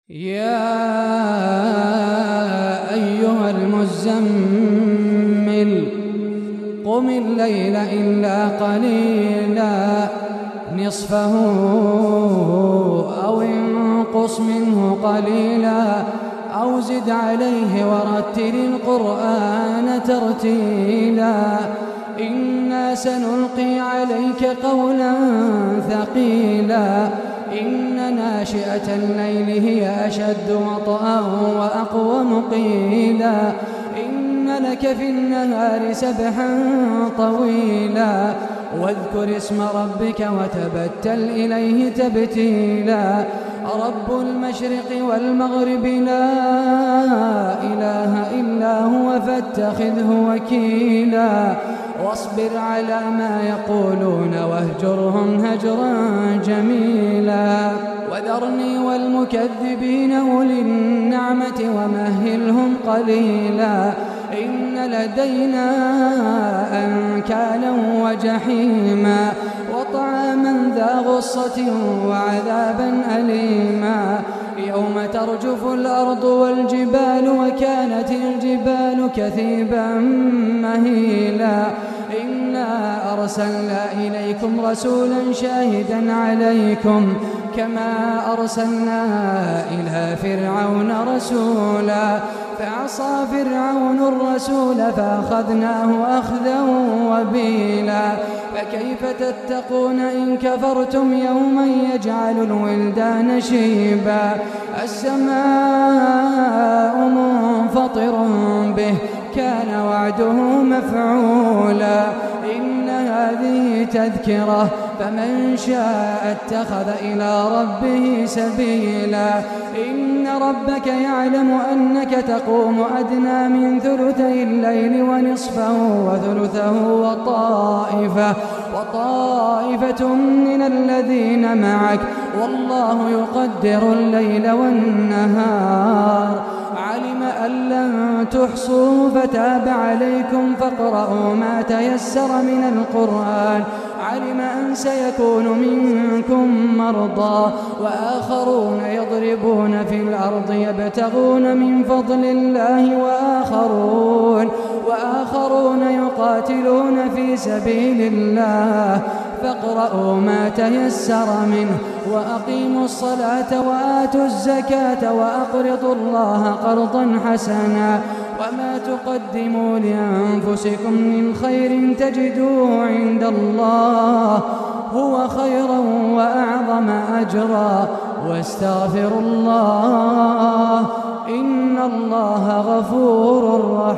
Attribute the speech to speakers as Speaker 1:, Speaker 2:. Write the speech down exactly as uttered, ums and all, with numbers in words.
Speaker 1: يا أيها المزمل قم الليل إلا قليلا نصفه أو انقص منه قليلا أو زد عليه ورتل القرآن ترتيلا إنا سنلقي عليك قولا ثقيلا إن ناشئة الليل هي أشد وطئا وأقوم قيلا إن لك في النهار سبحا طويلا واذكر اسم ربك وتبتل إليه تبتيلا رب المشرق والمغرب لا إله إلا هو فاتخذه وكيلا واصبر على ما يقولون واهجرهم هجرا جميلا وذرني والمكذبين أولي النعمة ومهلهم قليلا إن لدينا أنكالا وجحيما وطعاما ذا غصة وعذابا أليما يوم ترجف الأرض والجبال وكانت الجبال كثيبا مهيلا إنا أرسلنا إليكم رسولا شاهدا عليكم كما أرسلنا إلى فرعون رسولا فعصى فرعون الرسول فأخذناه أخذا وبيلا فكيف تتقون إن كفرتم يوما يجعل الولدان شيبا السماء منفطر به كان وعده مفعولا إن هذه تذكرة فمن شاء اتخذ إلى ربه سبيلا إن ربك يعلم أنك تقوم أدنى من ثلثي الليل ونصفه وثلثه وطائفة وطائفة من الذين معك والله يقدر الليل والنهار علم أن لن تحصوا فتاب عليكم فاقرؤوا ما تيسر من القرآن علم أن سيكون منكم مرضى وآخرون يضربون في الأرض يبتغون من فضل الله وآخرون وآخرون يقاتلون في سبيل الله فاقرؤوا ما تيسر منه وأقيموا الصلاة وآتوا الزكاة وأقرضوا الله قرضا حسنا وما تقدموا لأنفسكم من خير تجدوه عند الله هو خيرا وأعظم أجرا واستغفروا الله إن الله غفور رحيم.